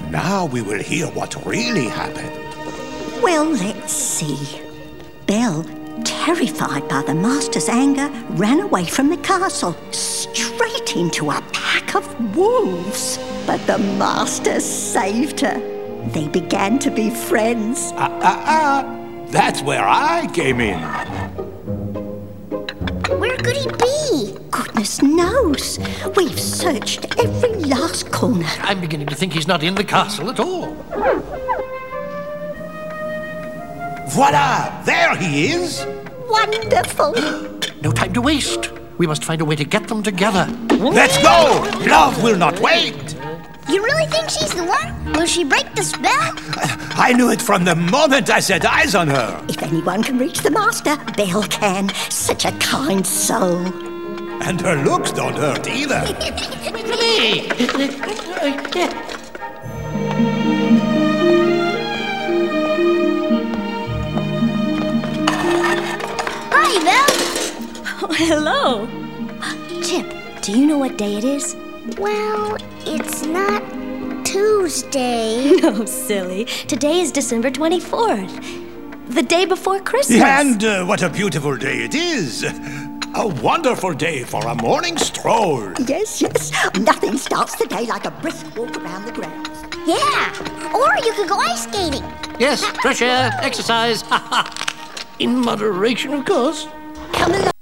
Now we will hear what really happened. Well, let's see. Belle, terrified by the master's anger, ran away from the castle, straight into a pack of wolves. But the master saved her. They began to be friends. That's where I came in. Where could he be? Goodness knows. We've searched every last corner. I'm beginning to think he's not in the castle at all. Voila! There he is! Wonderful. No time to waste. We must find a way to get them together. Let's go! Love will not wait! You really think she's the one? Will she break the spell? I knew it from the moment I set eyes on her. If anyone can reach the master, Belle can. Such a kind soul. And her looks don't hurt either. Hi, Belle. Oh, hello. Chip, do you know what day it is? Well, it's not Tuesday. No, silly. Today is December 24th, the day before Christmas. And what a beautiful day it is. A wonderful day for a morning stroll. Yes, yes. Nothing starts the day like a brisk walk around the grounds. Yeah, or you could go ice skating. Yes, fresh air, exercise. In moderation, of course. Come along.